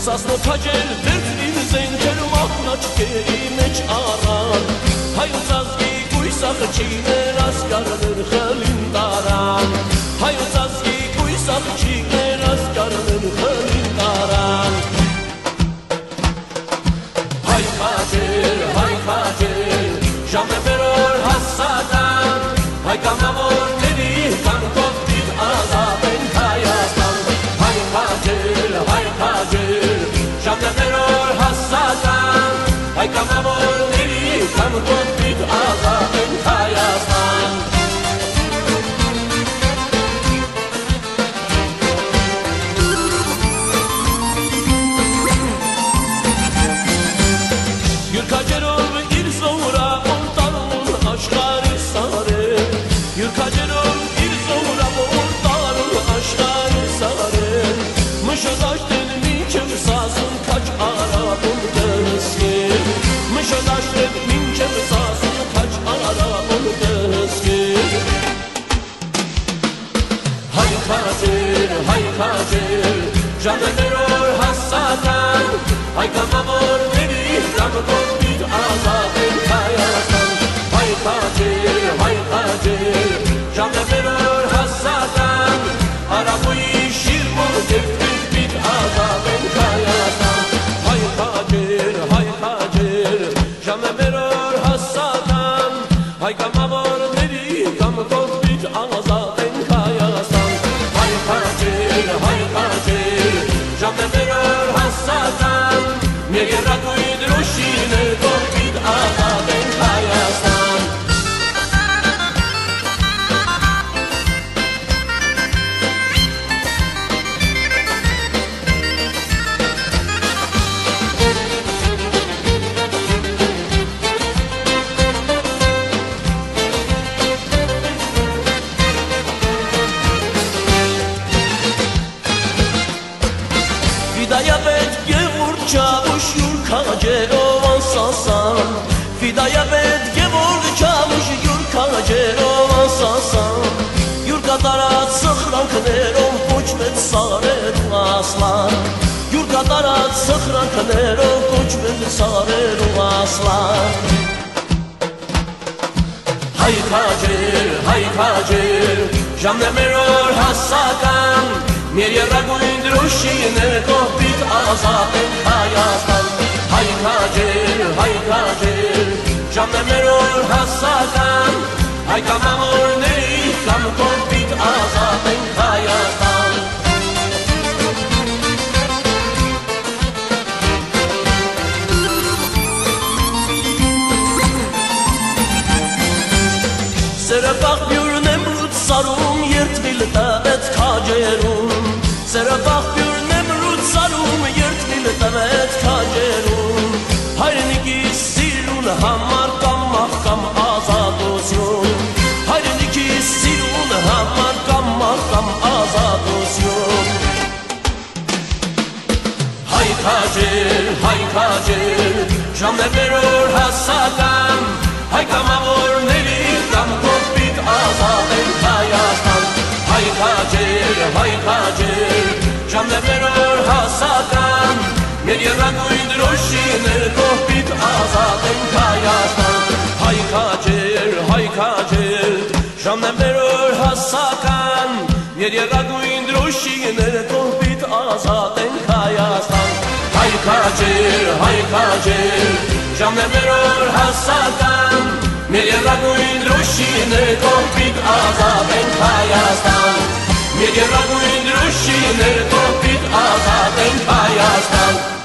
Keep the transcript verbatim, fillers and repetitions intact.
Սասնո թաջել վերցրին զենքեր մախնաչ կերի մեջ առան Հայոց ազգի կույսախ չիներ ասկարներ խլին տարան Հայոց ազգի կույսախ չիներ ասկարներ խլին տարան Հայ խաջեր, հայ խաջեր, ժամը վերոր հասական Հայ կամավորների կամքով դիտ ազատ են Հայաստան Հայ խաջեր, հայ խաջեր, ժամը վերոր հասական Հայ կամավորների կամքով դիտ ազատ են Հայաստան Յուրքաջերով իր զորավոն տարուն աշխարի սարեն Յուրքաջերով իր զորավոն տարուն աշխարի սարեն Մշոդաշտեն մինչև սասուն քաչ արավոն դհսկեր Մշոդաշտեն մինչև սասուն քաչ արավոն դհսկեր Հայ խաջեր, հայ խաջեր, ժամերոր հասական Հայ կամավորների կամքով դիտ ազատ են Հայաստան Հայ խաջեր, հայ խաջեր, ժամերոր հասական Արաբոյի շիրմով դեպքեր դիտ ազատ են Հայաստան Հայ խաջեր, հայ խաջեր, ժամերոր հասական Հայ կամավորների կամքով դիտ ազատ են Հայաստան Հայ խաջեր, հայ խաջեր, ժամերոր հասական Մեր երակույն դրոշիներ կողքիդ ազատ են Հայաստան Ֆիդայավետ Գևորգ Չավուշ յուր քաջերով անսասան Ֆիդայավետ Գևորգ Չավուշ յուր քաջերով անսասան Յուր կատարած սխրանքներով կոչվեց Սարեր ու Ասլան Յուր կատարած սխրանքներով կոչվեց Սարեր ու Ասլան Հայ խաջեր, հայ խաջեր, ժամներոր հասական Մեր երակույն դրոշիներ կողքիդ ազատ են Հայաստան Հայ խաջեր, հայ խաջեր, ժամներոր հասական Հայ կամավորների կամքով դիտ ազատ են Հայաստան Սերը բաղբյուրն եմ ռուտ սարում երդվիլ տվեց քաջերում Սերը բաղբյուրն եմ ռուտ սարում երդվիլ տվեց քաջերում Հայրենիքի սիրուն համար կամ մահ կամ ազատություն Հայրենիքի սիրուն համար կամ մահ կամ ազատություն Հայ խաջեր, հայ խաջեր, ժամներոր հասական Հայ կամավորների կամքով դիտ ազատ են Հայաստան Հայ խաջեր, հայ խաջեր, ժամներոր հասական Մեր երակույն դրոշիներ կողքիդ ազատ են Հայաստան Հայ խաջեր, հայ խաջեր, ժամներոր հասական Մեր երակույն դրոշիներ կողքիդ ազատ են Հայաստան Հայ խաջեր, հայ խաջեր, ժամներոր հասական Մեր երակույն դրոշիներ կողքիդ ազատ են Հայաստան Մեր երակույն դրոշիներ կողքիդ ազատ են Հայաստան